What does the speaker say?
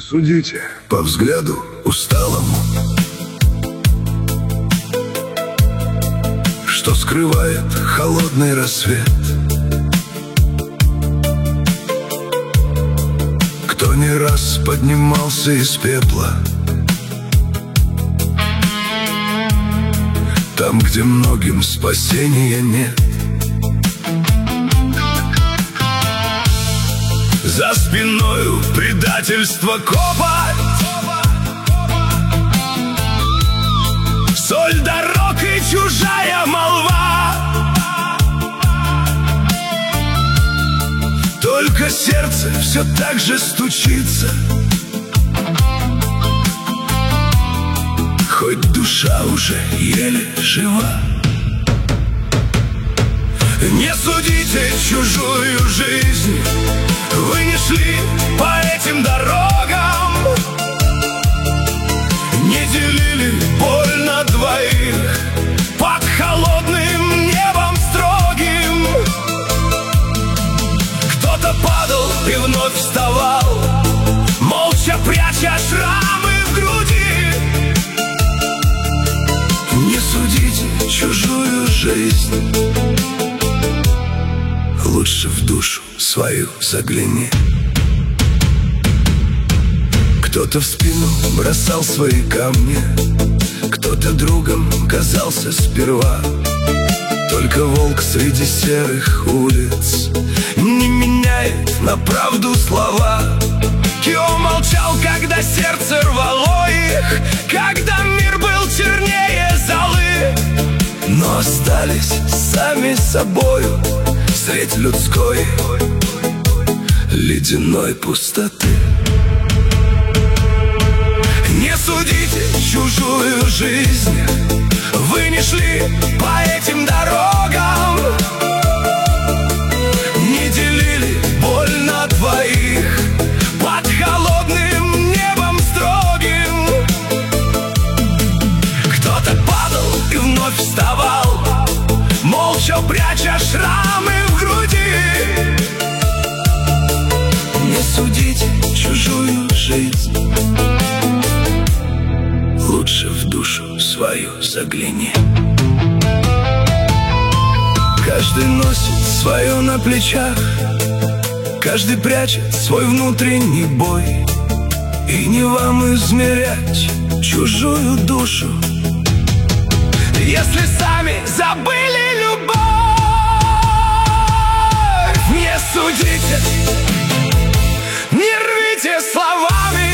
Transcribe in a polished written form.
судите по взгляду усталому, что скрывает холодный рассвет. Кто не раз поднимался из пепла, там, где многим спасения нет. За спиною предательство копоть, соль дорог и чужая молва. Только сердце все так же стучится, хоть душа уже еле жива. Не судите чужую жизнь, вы не шли по этим дорогам, не делили боль на двоих под холодным небом строгим. Кто-то падал и вновь вставал, молча пряча шрамы в груди. Не судите чужую жизнь, лучше в душу свою загляни. Кто-то в спину бросал свои камни, кто-то другом казался сперва. Только волк среди серых улиц не меняет на правду слова. Кио молчал, когда сердце рвало их, когда мир был чернее золы. Но остались сами собою средь людской ледяной пустоты. Не судите чужую жизнь, вы не шли по этим дорогам, не делили боль на двоих под холодным небом строгим. Кто-то падал и вновь вставал, молча пряча шрамы в груди. Не судите чужую жизнь, лучше в душу свою загляни. Каждый носит свое на плечах, каждый прячет свой внутренний бой. И не вам измерять чужую душу, если сами забыли любовь. Не судите, не рвите словами